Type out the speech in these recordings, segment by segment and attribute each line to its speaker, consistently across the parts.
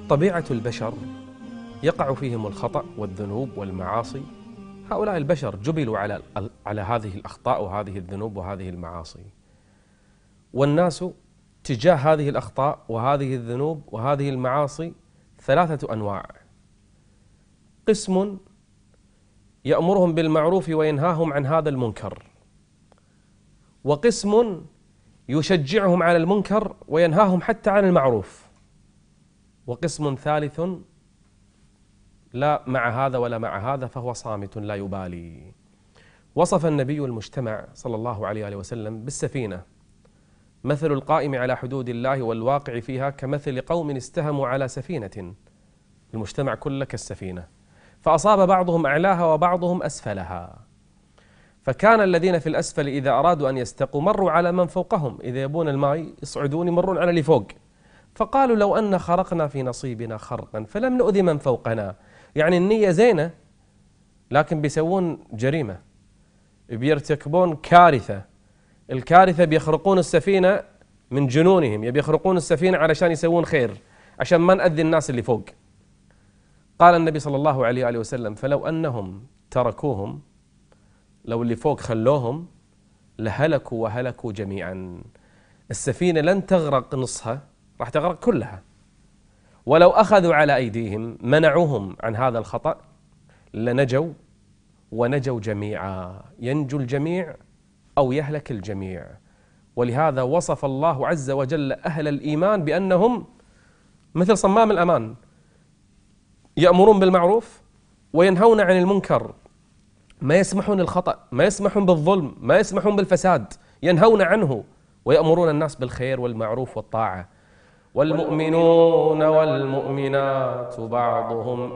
Speaker 1: طبيعة البشر يقع فيهم الخطأ والذنوب والمعاصي. هؤلاء البشر جبلوا على هذه الأخطاء وهذه الذنوب وهذه المعاصي، والناس تجاه هذه الأخطاء وهذه الذنوب وهذه المعاصي ثلاثة أنواع: قسم يأمرهم بالمعروف وينهاهم عن هذا المنكر، وقسم يشجعهم على المنكر وينهاهم حتى عن المعروف، وقسم ثالث لا مع هذا ولا مع هذا فهو صامت لا يبالي. وصف النبي المجتمع صلى الله عليه وسلم بالسفينة: مثل القائم على حدود الله والواقع فيها كمثل قوم استهموا على سفينة. المجتمع كله كالسفينة، فأصاب بعضهم أعلاها وبعضهم أسفلها، فكان الذين في الأسفل إذا أرادوا أن يستقوا مروا على من فوقهم، إذا يبون الماء يصعدون يمرون على اللي فوق، فقالوا لو أن خرقنا في نصيبنا خرقا فلم نؤذي من فوقنا. يعني النية زينة لكن بيسوون جريمة، بيرتكبون كارثة. الكارثة بيخرقون السفينة من جنونهم، يبي يخرقون السفينة علشان يسوون خير، عشان ما نأذي الناس اللي فوق. قال النبي صلى الله عليه وسلم: فلو أنهم تركوهم، لو اللي فوق خلوهم لهلكوا وهلكوا جميعا. السفينة لن تغرق نصها، راح تغرق كلها. ولو أخذوا على أيديهم منعوهم عن هذا الخطأ لنجوا ونجوا جميعا، ينجو الجميع أو يهلك الجميع. ولهذا وصف الله عز وجل أهل الإيمان بأنهم مثل صمام الأمان، يأمرون بالمعروف وينهون عن المنكر، ما يسمحون الخطأ، ما يسمحون بالظلم، ما يسمحون بالفساد، ينهون عنه ويأمرون الناس بالخير والمعروف والطاعة. والمؤمنون والمؤمنات بعضهم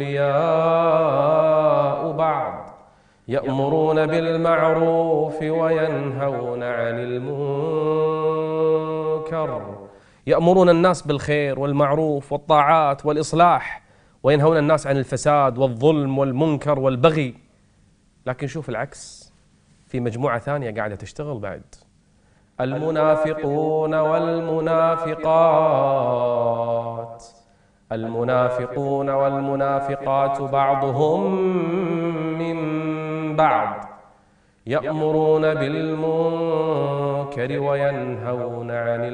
Speaker 1: أولياء بعض يأمرون بالمعروف وينهون عن المنكر. يأمرون الناس بالخير والمعروف والطاعات والإصلاح، وينهون الناس عن الفساد والظلم والمنكر والبغي. لكن شوف العكس، في مجموعة ثانية قاعدة تشتغل بعد: المنافقون والمنافقات. المنافقون والمنافقات بعضهم من بعض يأمرون بالمنكر وينهون عن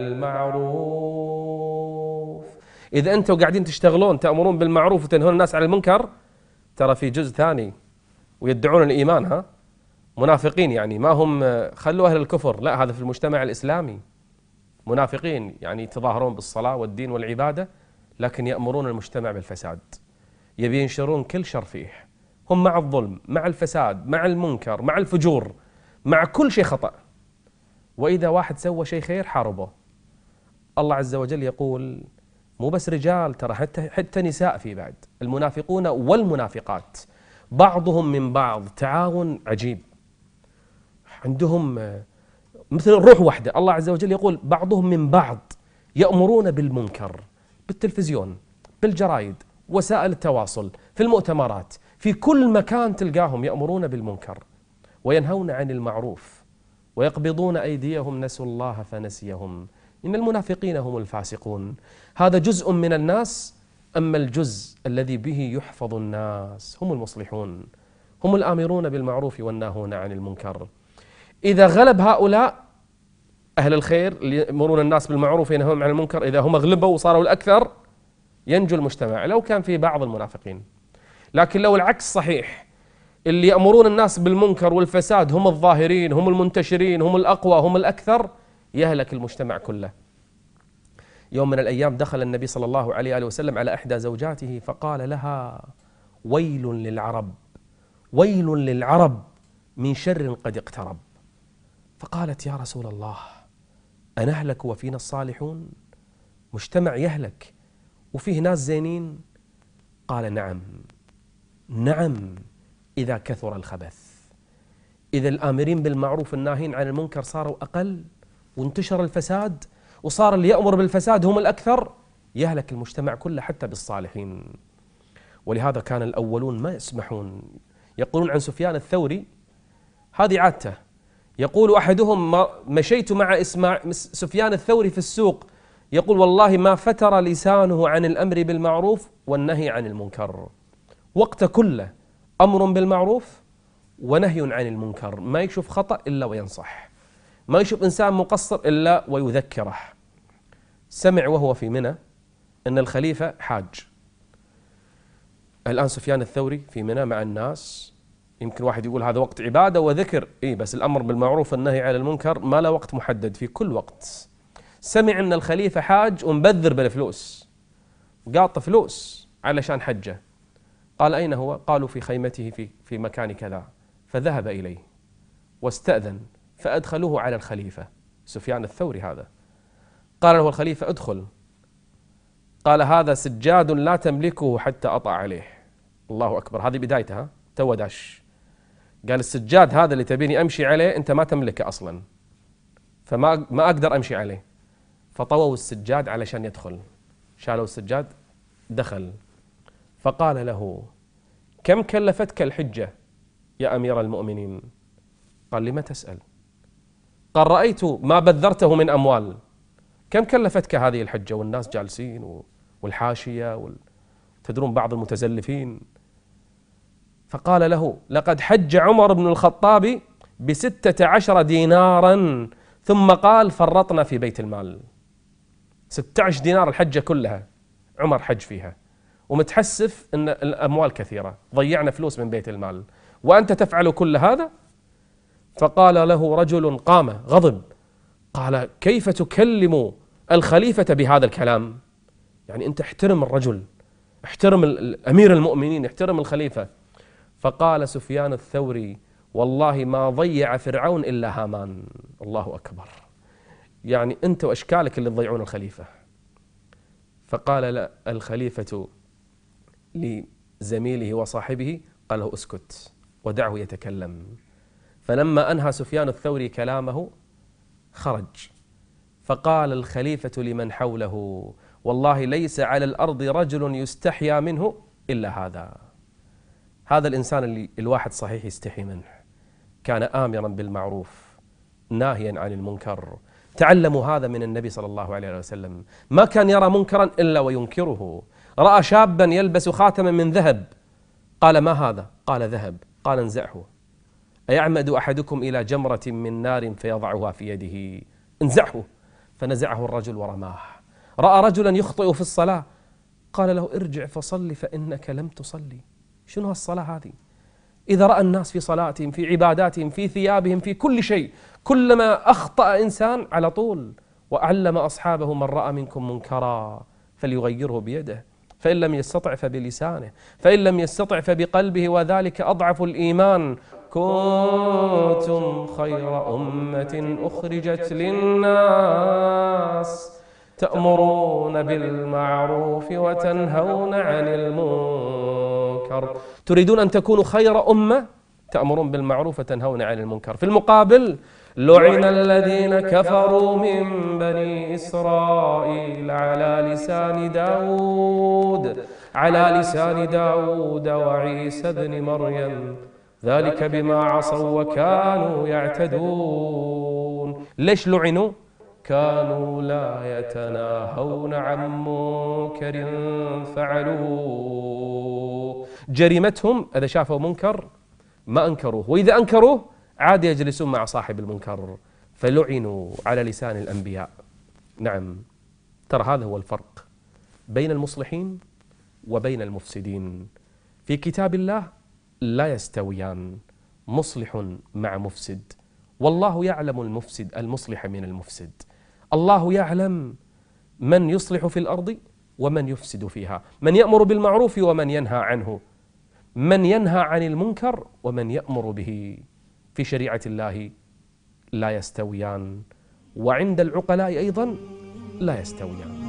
Speaker 1: المعروف. إذا أنتم قاعدين تشتغلون تأمرون بالمعروف وتنهون الناس عن المنكر، ترى في جزء ثاني ويدعون الإيمان، ها منافقين، يعني ما هم خلوا أهل الكفر، لا، هذا في المجتمع الإسلامي منافقين، يعني يتظاهرون بالصلاة والدين والعبادة لكن يأمرون المجتمع بالفساد، يبي ينشرون كل شر فيه. هم مع الظلم، مع الفساد، مع المنكر، مع الفجور، مع كل شيء خطأ. وإذا واحد سوى شيء خير حاربه. الله عز وجل يقول مو بس رجال، ترى حتى نساء في بعد. المنافقون والمنافقات بعضهم من بعض، تعاون عجيب، عندهم مثل الروح واحدة. الله عز وجل يقول بعضهم من بعض يأمرون بالمنكر، بالتلفزيون، بالجرائد، وسائل التواصل، في المؤتمرات، في كل مكان تلقاهم يأمرون بالمنكر وينهون عن المعروف ويقبضون أيديهم نسوا الله فنسيهم إن المنافقين هم الفاسقون. هذا جزء من الناس، أما الجزء الذي به يحفظ الناس هم المصلحون، هم الآمرون بالمعروف والناهون عن المنكر. إذا غلب هؤلاء أهل الخير اللي يأمرون الناس بالمعروف وينهون عن المنكر، إذا هم غلبوا وصاروا الأكثر ينجو المجتمع لو كان في بعض المنافقين. لكن لو العكس صحيح، اللي يأمرون الناس بالمنكر والفساد هم الظاهرين، هم المنتشرين، هم الأقوى، هم الأكثر، يهلك المجتمع كله. يوم من الأيام دخل النبي صلى الله عليه وسلم على إحدى زوجاته فقال لها: ويل للعرب، ويل للعرب من شر قد اقترب. فقالت: يا رسول الله أنهلك وفينا الصالحون؟ مجتمع يهلك وفيه ناس زينين؟ قال: نعم نعم، إذا كثر الخبث. إذا الآمرين بالمعروف الناهين عن المنكر صاروا أقل وانتشر الفساد وصار اللي يأمر بالفساد هم الأكثر، يهلك المجتمع كله حتى بالصالحين. ولهذا كان الأولون ما يسمحون. يقولون عن سفيان الثوري، هذه عادته، يقول أحدهم: مشيت مع سفيان الثوري في السوق يقول والله ما فتر لسانه عن الأمر بالمعروف والنهي عن المنكر، وقت كله أمر بالمعروف ونهي عن المنكر، ما يشوف خطأ إلا وينصح، ما يشوف إنسان مقصر إلا ويذكره. سمع وهو في منى أن الخليفة حاج. الآن سفيان الثوري في منى مع الناس، يمكن واحد يقول هذا وقت عبادة وذكر، بس الأمر بالمعروف والنهي عن المنكر ما له وقت محدد، في كل وقت. سمع أن الخليفة حاج ومبذر بالفلوس، قاط فلوس علشان حجه. قال أين هو؟ قالوا في خيمته في مكان كذا. فذهب إليه واستأذن فأدخلوه على الخليفة سفيان الثوري هذا. قال له الخليفة ادخل. قال هذا سجاد لا تملكه حتى أطأ عليه. الله أكبر، هذه بدايتها، تو داش. قال السجاد هذا اللي تبيني أمشي عليه أنت ما تملكه أصلا، فما أقدر أمشي عليه. فطووا السجاد علشان يدخل، شالوا السجاد دخل. فقال له كم كلفتك الحجة يا أمير المؤمنين؟ قال لما تسأل؟ قال رأيت ما بذرته من أموال، كم كلفتك هذه الحجة؟ والناس جالسين والحاشية تدرون بعض المتزلفين. فقال له لقد حج عمر بن الخطاب ب16 دينارا ثم قال فرطنا في بيت المال. 16 دينار الحجة كلها عمر حج فيها، ومتحسف أن الأموال كثيرة، ضيعنا فلوس من بيت المال وأنت تفعل كل هذا؟ فقال له رجل قام غضب، قال كيف تكلم الخليفة بهذا الكلام؟ يعني أنت احترم الرجل، احترم أمير المؤمنين، احترم الخليفة. فقال سفيان الثوري والله ما ضيع فرعون إلا هامان. الله أكبر، يعني أنت وأشكالك اللي تضيعون الخليفة. فقال لا الخليفة لزميله وصاحبه، قال له اسكت ودعه يتكلم. فلما أنهى سفيان الثوري كلامه خرج. فقال الخليفة لمن حوله والله ليس على الأرض رجل يستحيا منه إلا هذا الإنسان اللي الواحد صحيح يستحي منه. كان آمرا بالمعروف ناهيا عن المنكر. تعلموا هذا من النبي صلى الله عليه وسلم، ما كان يرى منكرا إلا وينكره. رأى شابا يلبس خاتما من ذهب، قال ما هذا؟ قال ذهب. قال انزعه. أيعمد أحدكم إلى جمرة من نار فيضعها في يده؟ انزعه. فنزعه الرجل ورماه. رأى رجلا يخطئ في الصلاة، قال له ارجع فصل فإنك لم تصلي. شنو هالصلاة هذه؟ إذا رأى الناس في صلاتهم، في عباداتهم، في ثيابهم، في كل شيء، كلما أخطأ إنسان على طول. وأعلم أصحابه من رأى منكم منكرا فليغيره بيده، فإن لم يستطع فبلسانه، فإن لم يستطع فبقلبه، وذلك أضعف الإيمان. كنتم خير أمة أخرجت للناس تأمرون بالمعروف وتنهون عن المنكر. تريدون أن تكونوا خير أمة؟ تأمرون بالمعروف وتنهون عن المنكر. في المقابل لعن الذين كفروا من بني إسرائيل على لسان داود وعيسى بن مريم ذلك بما عصوا وكانوا يعتدون. ليش لعنوا؟ كانوا لا يتناهون عن منكر فعلوه. جريمتهم إذا شافوا منكر ما أنكروه، وإذا أنكروه عاد يجلسون مع صاحب المنكر. فلعنوا على لسان الأنبياء. نعم، ترى هذا هو الفرق بين المصلحين وبين المفسدين. في كتاب الله لا يستويان مصلح مع مفسد، والله يعلم المصلح من المفسد. الله يعلم من يصلح في الأرض ومن يفسد فيها، من يأمر بالمعروف ومن ينهى عنه، من ينهى عن المنكر ومن يأمر به. في شريعة الله لا يستويان، وعند العقلاء أيضا لا يستويان.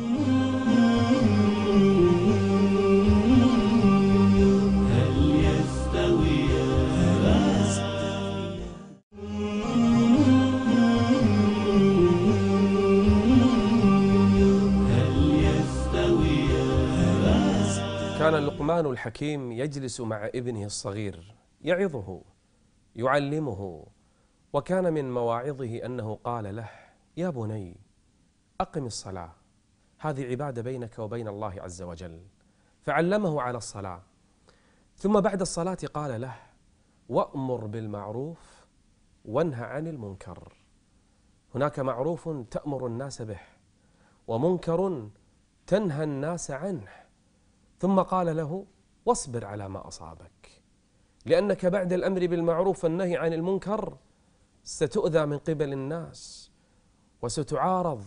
Speaker 1: كان لقمان الحكيم يجلس مع ابنه الصغير يعظه يعلمه، وكان من مواعظه أنه قال له: يا بني أقم الصلاة هذه عبادة بينك وبين الله عز وجل، فعلمه على الصلاة. ثم بعد الصلاة قال له: وأمر بالمعروف وانهى عن المنكر. هناك معروف تأمر الناس به، ومنكر تنهى الناس عنه. ثم قال له: واصبر على ما أصابك، لأنك بعد الأمر بالمعروف والنهي عن المنكر ستؤذى من قبل الناس، وستعارض،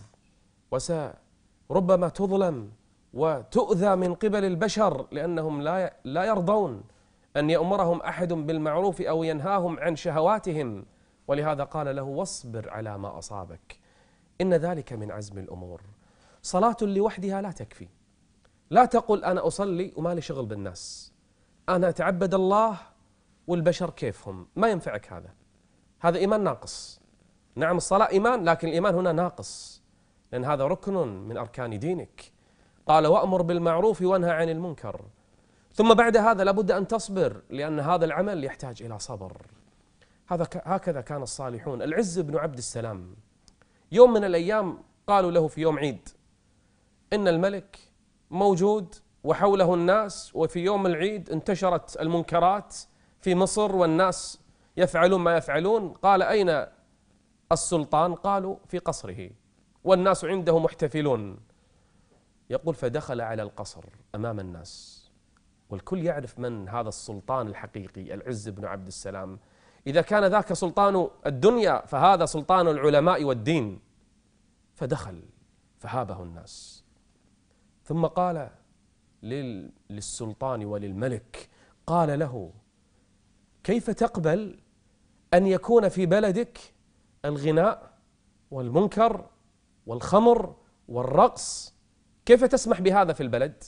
Speaker 1: وربما تظلم وتؤذى من قبل البشر، لأنهم لا يرضون أن يأمرهم أحد بالمعروف أو ينهاهم عن شهواتهم. ولهذا قال له: واصبر على ما أصابك، إن ذلك من عزم الأمور. صلاة لوحدها لا تكفي. لا تقل أنا أصلي وما لي شغل بالناس، أنا أتعبد الله والبشر كيفهم. ما ينفعك هذا إيمان ناقص. نعم الصلاة إيمان، لكن الإيمان هنا ناقص، لأن هذا ركن من أركان دينك. قال: وأمر بالمعروف وانهى عن المنكر. ثم بعد هذا لابد أن تصبر، لأن هذا العمل يحتاج إلى صبر. هكذا كان الصالحون. العز بن عبد السلام يوم من الأيام قالوا له في يوم عيد: إن الملك موجود وحوله الناس، وفي يوم العيد انتشرت المنكرات في مصر والناس يفعلون ما يفعلون. قال: أين السلطان؟ قالوا: في قصره والناس عنده محتفلون. يقول: فدخل على القصر أمام الناس، والكل يعرف من هذا السلطان الحقيقي العز بن عبد السلام. إذا كان ذاك سلطان الدنيا فهذا سلطان العلماء والدين. فدخل فهابه الناس، ثم قال للسلطان وللملك، قال له: كيف تقبل أن يكون في بلدك الغناء والمنكر والخمر والرقص؟ كيف تسمح بهذا في البلد؟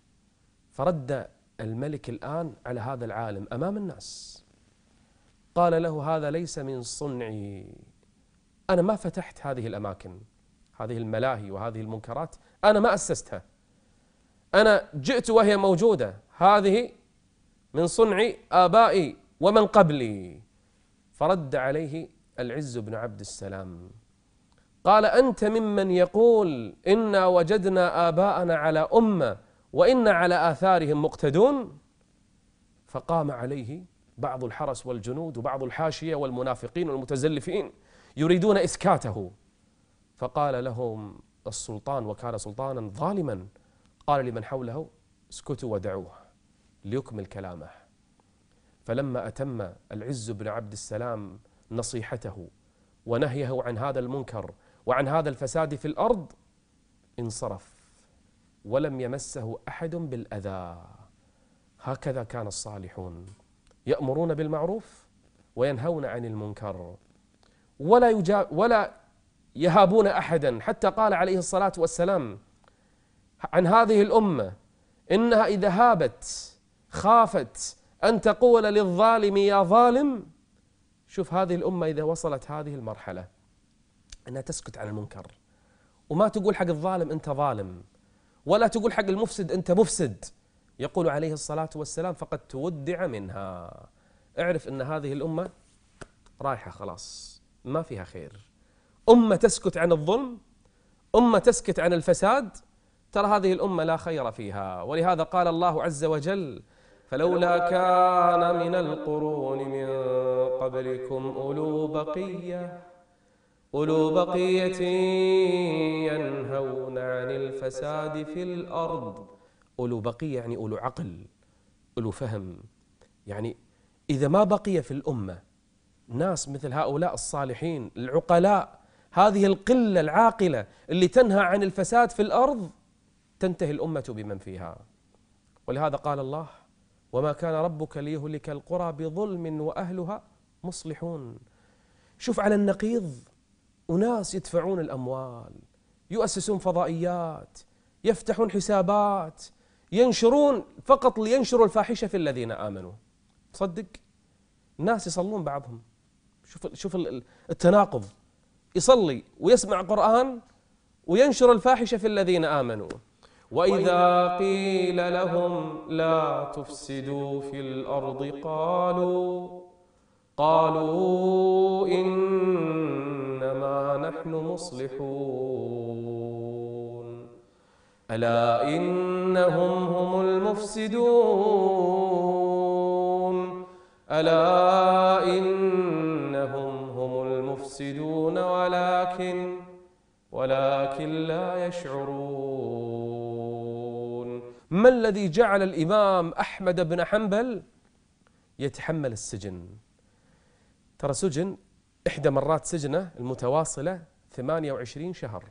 Speaker 1: فرد الملك الآن على هذا العالم أمام الناس، قال له: هذا ليس من صنعي، أنا ما فتحت هذه الأماكن، هذه الملاهي وهذه المنكرات أنا ما أسستها، أنا جئت وهي موجودة، هذه من صنع آبائي ومن قبلي. فرد عليه العز بن عبد السلام قال: أنت ممن يقول إنا وجدنا آباءنا على أمة وإنا على آثارهم مقتدون؟ فقام عليه بعض الحرس والجنود وبعض الحاشية والمنافقين والمتزلفين يريدون إسكاته. فقال لهم السلطان، وكان سلطانا ظالما، قال لمن حوله: اسكتوا ودعوه ليكمل كلامه. فلما أتم العز بن عبد السلام نصيحته ونهيه عن هذا المنكر وعن هذا الفساد في الأرض، انصرف ولم يمسه أحد بالأذى. هكذا كان الصالحون، يأمرون بالمعروف وينهون عن المنكر، ولا يهابون أحدا. حتى قال عليه الصلاة والسلام عن هذه الأمة: إنها إذا هابت خافت أن تقول للظالم يا ظالم. شوف هذه الأمة إذا وصلت هذه المرحلة أنها تسكت عن المنكر، وما تقول حق الظالم أنت ظالم، ولا تقول حق المفسد أنت مفسد، يقول عليه الصلاة والسلام: فقد تودع منها. اعرف أن هذه الأمة رايحة خلاص، ما فيها خير. أمة تسكت عن الظلم، أمة تسكت عن الفساد، ترى هذه الأمة لا خير فيها. ولهذا قال الله عز وجل: فلولا كان من القرون من قبلكم أولو بقية ينهون عن الفساد في الأرض. أولو بقية يعني أولو عقل، أولو فهم. يعني إذا ما بقي في الأمة ناس مثل هؤلاء الصالحين العقلاء، هذه القلة العاقلة اللي تنهى عن الفساد في الأرض، تنتهي الأمة بمن فيها. ولهذا قال الله: وما كان ربك ليهلك القرى بظلم وأهلها مصلحون. شوف على النقيض أناس يدفعون الأموال، يؤسسون فضائيات، يفتحون حسابات، ينشرون فقط لينشروا الفاحشة في الذين آمنوا. تصدق الناس يصلون بعضهم، شوف التناقض، يصلي ويسمع قرآن وينشر الفاحشة في الذين آمنوا. وإذا قيل لهم لا تفسدوا في الأرض قالوا إنما نحن مصلحون. ألا إنهم هم المفسدون ألا إنهم هم المفسدون ولكن لا يشعرون. ما الذي جعل الإمام أحمد بن حنبل يتحمل السجن؟ ترى سجن إحدى مرات سجنه المتواصلة 28 شهر،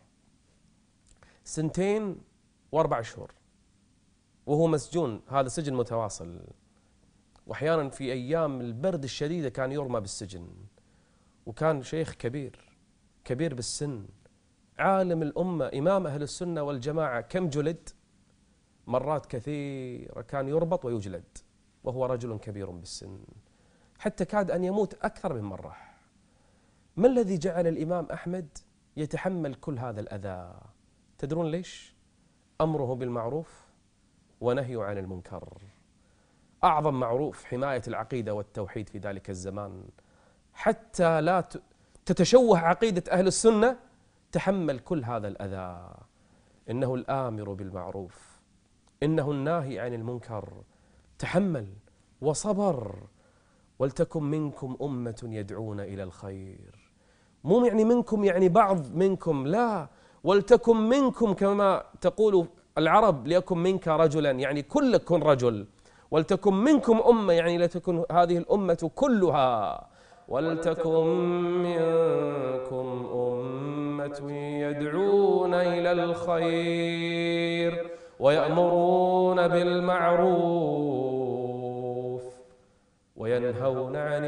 Speaker 1: 2 و4 شهور وهو مسجون. هذا سجن متواصل، وأحيانا في أيام البرد الشديدة كان يرمى بالسجن. وكان شيخ كبير بالسن، عالم الأمة، إمام أهل السنة والجماعة. كم جلد؟ مرات كثيرة كان يربط ويجلد وهو رجل كبير بالسن، حتى كاد أن يموت أكثر من مرة. ما الذي جعل الإمام أحمد يتحمل كل هذا الأذى؟ تدرون ليش؟ أمره بالمعروف ونهيه عن المنكر. أعظم معروف حماية العقيدة والتوحيد في ذلك الزمان، حتى لا تتشوه عقيدة أهل السنة. تحمل كل هذا الأذى. إنه الآمر بالمعروف، إنه الناهي عن المنكر. تحمل وصبر. ولتكن منكم أمة يدعون إلى الخير. مو يعني منكم يعني بعض منكم، لا، ولتكن منكم كما تقول العرب ليكن منك رجلا، يعني كلك كن رجل. ولتكن منكم أمة يعني لتكن هذه الأمة كلها. ولتكن منكم أمة يدعون إلى الخير ويأمرون بالمعروف وينهون عن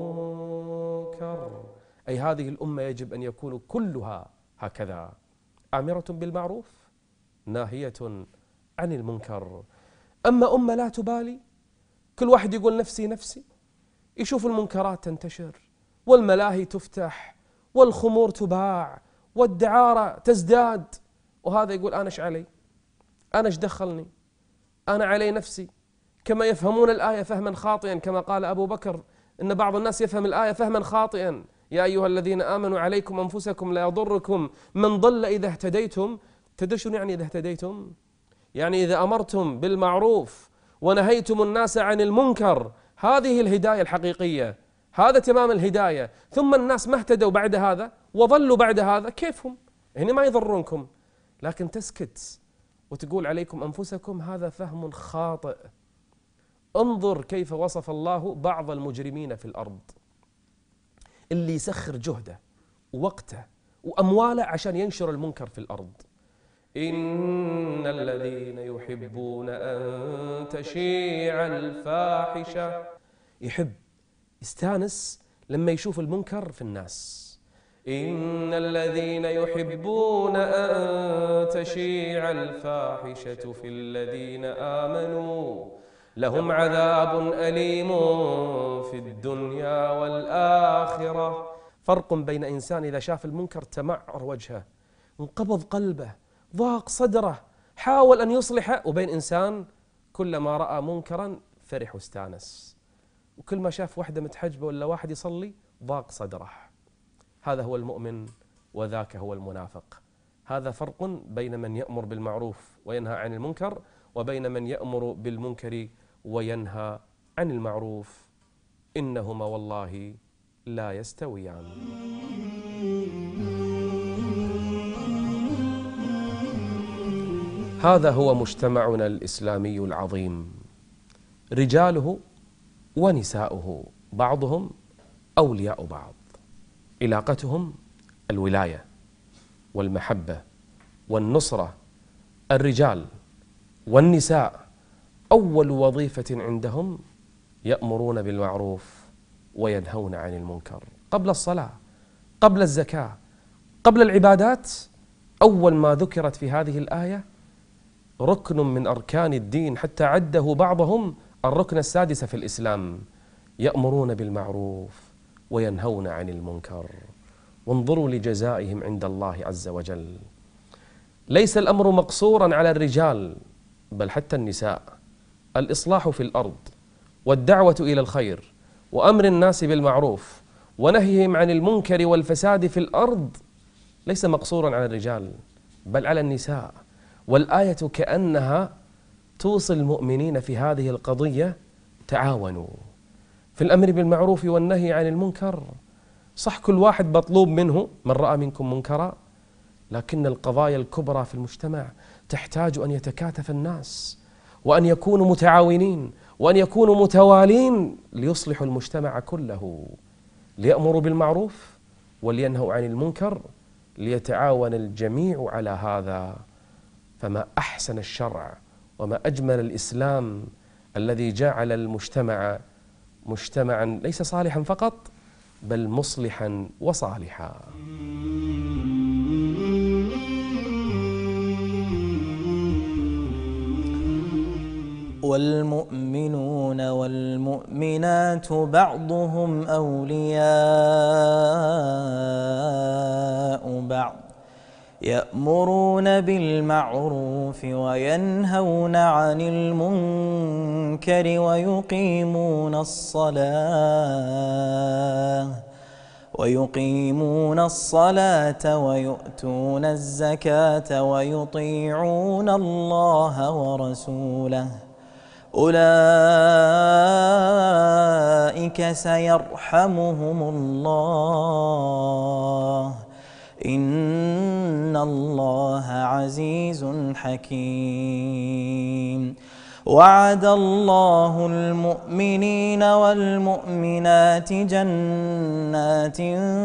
Speaker 1: المنكر. أي هذه الأمة يجب أن يكون كلها هكذا، آمرة بالمعروف ناهية عن المنكر. أما أمة لا تبالي، كل واحد يقول نفسي نفسي، يشوف المنكرات تنتشر والملاهي تفتح والخمور تباع والدعارة تزداد، وهذا يقول أنا إيش علي، أنا إيش دخلني، أنا علي نفسي. كما يفهمون الآية فهما خاطئا، كما قال أبو بكر إن بعض الناس يفهم الآية فهما خاطئا. يا أيها الذين آمنوا عليكم أنفسكم لا يضركم من ضل إذا اهتديتم. تدرون شنو يعني إذا اهتديتم؟ يعني إذا أمرتم بالمعروف ونهيتم الناس عن المنكر، هذه الهداية الحقيقية، هذا تمام الهداية. ثم الناس ما اهتدوا بعد هذا وظلوا بعد هذا، كيفهم؟ هنا ما يضرونكم، لكن تسكت وتقول عليكم أنفسكم، هذا فهم خاطئ. انظر كيف وصف الله بعض المجرمين في الأرض، اللي يسخر جهده ووقته وأمواله عشان ينشر المنكر في الأرض. إن الذين يحبون أن تشيع الفاحشة، يحب يستانس لما يشوف المنكر في الناس. إن الذين يحبون أن تشيع الفاحشة في الذين آمنوا لهم عذاب أليم في الدنيا والآخرة. فرق بين إنسان إذا شاف المنكر تمعر وجهه، انقبض قلبه، ضاق صدره، حاول أن يصلحه، وبين إنسان كلما رأى منكرا فرح واستانس، وكل ما شاف واحدة متحجبة ولا واحد يصلي ضاق صدره. هذا هو المؤمن وذاك هو المنافق. هذا فرق بين من يأمر بالمعروف وينهى عن المنكر وبين من يأمر بالمنكر وينهى عن المعروف. إنهما والله لا يستويان. هذا هو مجتمعنا الإسلامي العظيم، رجاله ونساؤه بعضهم أولياء بعض، علاقتهم الولاية والمحبة والنصرة. الرجال والنساء أول وظيفة عندهم يأمرون بالمعروف وينهون عن المنكر. قبل الصلاة، قبل الزكاة، قبل العبادات، أول ما ذكرت في هذه الآية ركن من أركان الدين، حتى عده بعضهم الركن السادس في الإسلام، يأمرون بالمعروف وينهون عن المنكر. وانظروا لجزائهم عند الله عز وجل. ليس الأمر مقصورا على الرجال بل حتى النساء. الإصلاح في الأرض والدعوة إلى الخير وأمر الناس بالمعروف ونهيهم عن المنكر والفساد في الأرض ليس مقصورا على الرجال بل على النساء. والآية كأنها توصي المؤمنين في هذه القضية: تعاونوا في الأمر بالمعروف والنهي عن المنكر. صح كل واحد مطلوب منه من رأى منكم منكرا، لكن القضايا الكبرى في المجتمع تحتاج أن يتكاتف الناس وأن يكونوا متعاونين وأن يكونوا متوالين ليصلحوا المجتمع كله، ليأمروا بالمعروف ولينهوا عن المنكر، ليتعاون الجميع على هذا. فما أحسن الشرع وما أجمل الإسلام الذي جعل المجتمع مجتمعا ليس صالحا فقط بل مصلحا وصالحا.
Speaker 2: والمؤمنون والمؤمنات بعضهم أولياء بعض يأمرون بالمعروف وينهون عن المنكر ويقيمون الصلاة ويؤتون الزكاة ويطيعون الله ورسوله أولئك سيرحمهم الله إن الله عزيز حكيم. وعد الله المؤمنين والمؤمنات جنات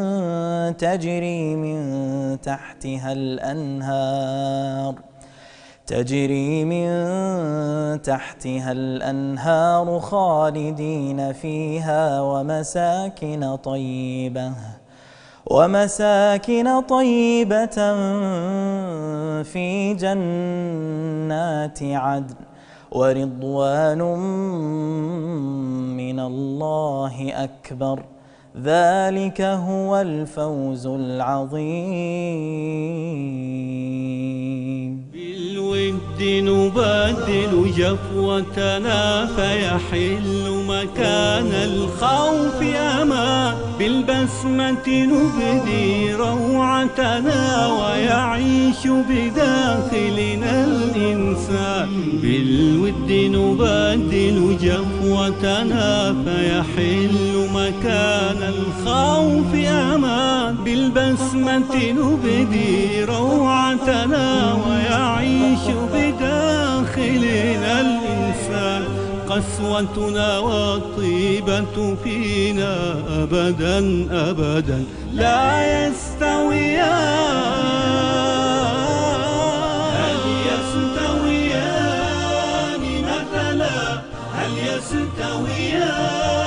Speaker 2: تجري من تحتها الأنهار خالدين فيها ومساكن طيبة في جنات عدن ورضوان من الله أكبر ذلك هو الفوز العظيم.
Speaker 3: بالود نبدل جفوتنا فيحل مكان الخوف أمان، بالبسمة نبدي روعتنا ويعيش بداخلنا الإنسان. بالود نبدل جفوتنا فيحل مكان الخوف أمان، بالبسمة نبدي روعتنا ويعيش بداخلنا الإنسان. قسوتنا والطيبة فينا أبدا أبدا لا يستويان. هل يستويان مثلا؟ هل يستويان